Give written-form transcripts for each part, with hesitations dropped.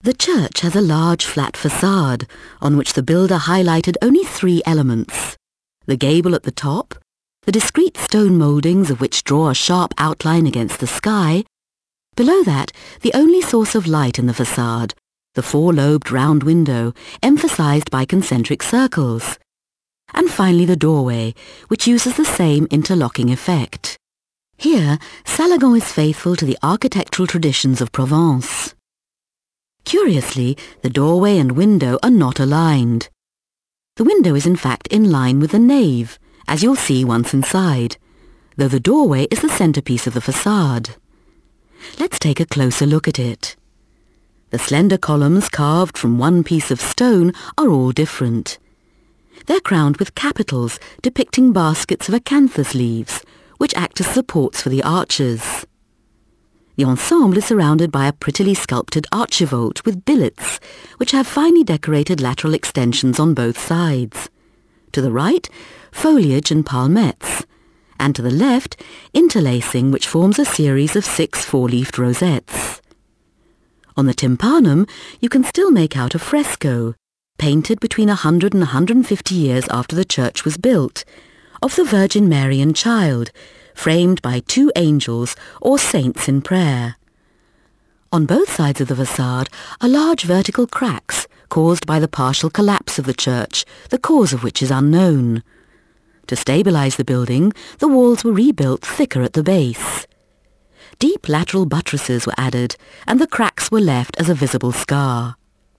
The church has a large flat facade on which the builder highlighted only 3 elements: the gable at the top, the discrete stone mouldings of which draw a sharp outline against the sky, below that the only source of light in the facade, the 4-lobed round window emphasized by concentric circles, and finally the doorway, which uses the same interlocking effect. Here, Salagon is faithful to the architectural traditions of Provence. Curiously, the doorway and window are not aligned. The window is in fact in line with the nave, as you'll see once inside, though the doorway is the centerpiece of the facade. Let's take a closer look at it. The slender columns carved from one piece of stone are all different. They're crowned with capitals depicting baskets of acanthus leaves, which act as supports for the arches. The ensemble is surrounded by a prettily sculpted archivolt with billets, which have finely decorated lateral extensions on both sides. To the right, foliage and palmettes, and to the left, interlacing which forms a series of 6 4-leafed rosettes. On the tympanum, you can still make out a fresco, painted between 100 and 150 years after the church was built, of the Virgin Mary and Child, framed by 2 angels or saints in prayer. On both sides of the facade are large vertical cracks caused by the partial collapse of the church, the cause of which is unknown. To stabilize the building, the walls were rebuilt thicker at the base. Deep lateral buttresses were added, and the cracks were left as a visible scar.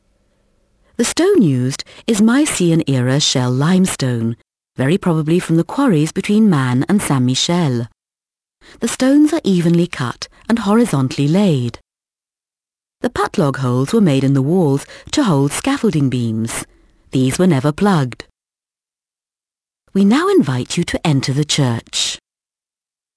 The stone used is Mycenaean-era shell limestone, very probably from the quarries between Man and Saint-Michel. The stones are evenly cut and horizontally laid. The putlog holes were made in the walls to hold scaffolding beams. These were never plugged. We now invite you to enter the church.